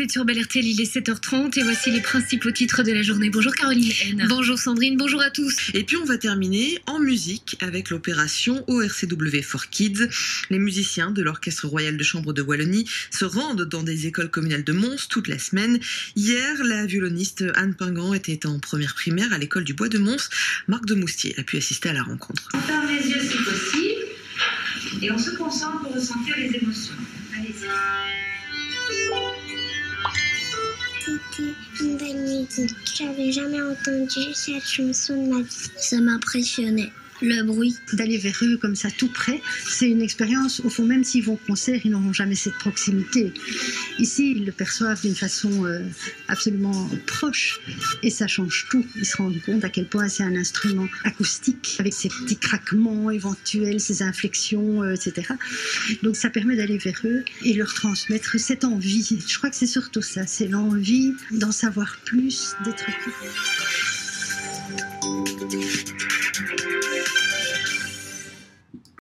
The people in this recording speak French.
êtes sur Bel RTL, il est 7h30 et voici les principaux titres de la journée. Bonjour Caroline N. Bonjour Sandrine, bonjour à tous. Et puis on va terminer en musique avec l'opération ORCW for Kids. Les musiciens de l'Orchestre Royal de Chambre de Wallonie se rendent dans des écoles communales de Mons toute la semaine. Hier, la violoniste Anne Pingan était en première primaire à l'école du Bois de Mons. Marc de Moustier a pu assister à la rencontre. On ferme les yeux si possible et on se concentre pour ressentir les émotions. Allez-y. C'était une belle musique. J'avais jamais entendu cette chanson de ma vie. Ça m'impressionnait. Le bruit. D'aller vers eux comme ça tout près, c'est une expérience, au fond, même s'ils vont au concert, ils n'auront jamais cette proximité. Ici, ils le perçoivent d'une façon absolument proche et ça change tout. Ils se rendent compte à quel point c'est un instrument acoustique avec ses petits craquements éventuels, ses inflexions, etc. Donc ça permet d'aller vers eux et leur transmettre cette envie. Je crois que c'est surtout ça, c'est l'envie d'en savoir plus, d'être plus.